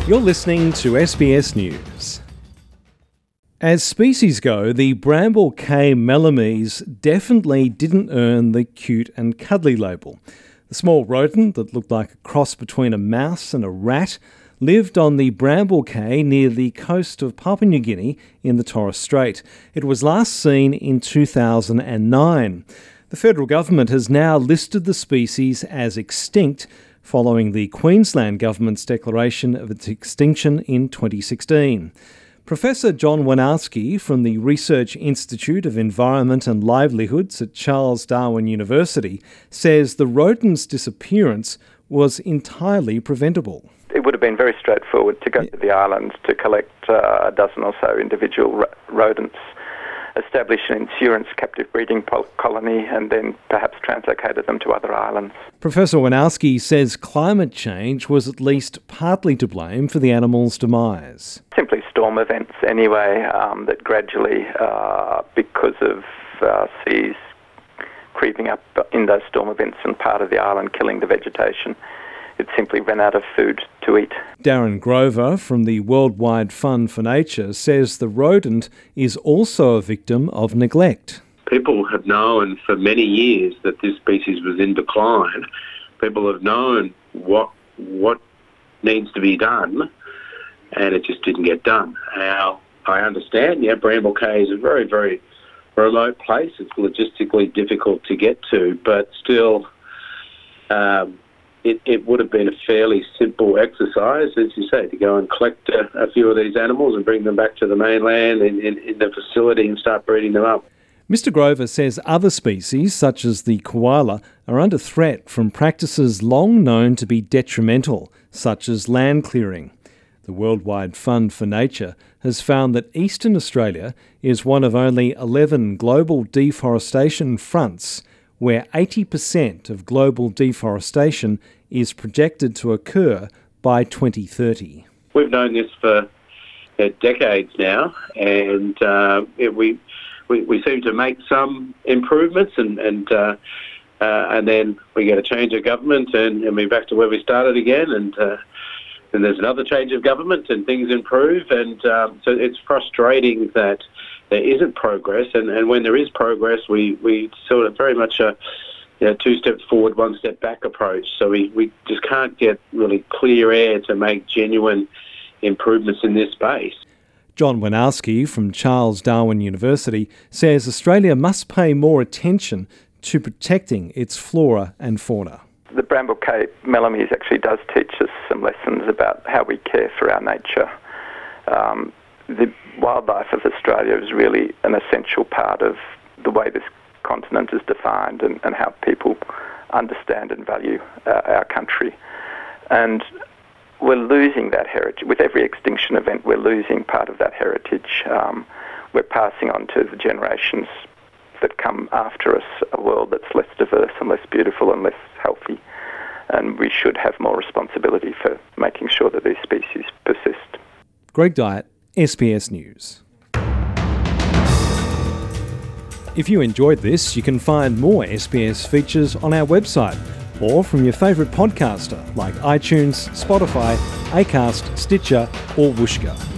You're listening to SBS News. As species go, the Bramble Cay melomys definitely didn't earn the cute and cuddly label. The small rodent that looked like a cross between a mouse and a rat lived on the Bramble Cay near the coast of Papua New Guinea in the Torres Strait. It was last seen in 2009. The federal government has now listed the species as extinct following the Queensland government's declaration of its extinction in 2016. Professor John Wanarski from the Research Institute of Environment and Livelihoods at Charles Darwin University says the rodent's disappearance was entirely preventable. It would have been very straightforward to go to the islands to collect a dozen or so individual rodents, establish an insurance captive breeding colony, and then perhaps translocated them to other islands. Professor Wanarski says climate change was at least partly to blame for the animal's demise. Simply storm events anyway, that gradually, because of seas creeping up in those storm events and part of the island killing the vegetation, it simply ran out of food to eat. Darren Grover from the Worldwide Fund for Nature says the rodent is also a victim of neglect. People have known for many years that this species was in decline. People have known what needs to be done, and it just didn't get done. Now, I understand, Bramble Cay is a very, very remote place. It's logistically difficult to get to, but still, it would have been a fairly simple exercise, as you say, to go and collect a few of these animals and bring them back to the mainland in the facility and start breeding them up. Mr. Grover says other species, such as the koala, are under threat from practices long known to be detrimental, such as land clearing. The Worldwide Fund for Nature has found that Eastern Australia is one of only 11 global deforestation fronts where 80% of global deforestation is projected to occur by 2030. We've known this for decades now, and we seem to make some improvements, and then we get a change of government, and we're back to where we started again, and there's another change of government, and things improve, and so it's frustrating that there isn't progress, and when there is progress, we sort of very much a two steps forward, one step back approach. So we just can't get really clear air to make genuine improvements in this space. John Wanarski from Charles Darwin University says Australia must pay more attention to protecting its flora and fauna. The Bramble Cay melomys actually does teach us some lessons about how we care for our nature. The wildlife of Australia is really an essential part of the way this continent is defined and how people understand and value our country. And we're losing that heritage. With every extinction event, we're losing part of that heritage. We're passing on to the generations that come after us a world that's less diverse and less beautiful and less healthy. And we should have more responsibility for making sure that these species persist. Greg Dyett, SBS News. If you enjoyed this, you can find more SBS features on our website or from your favourite podcaster like iTunes, Spotify, Acast, Stitcher or Whooshkaa.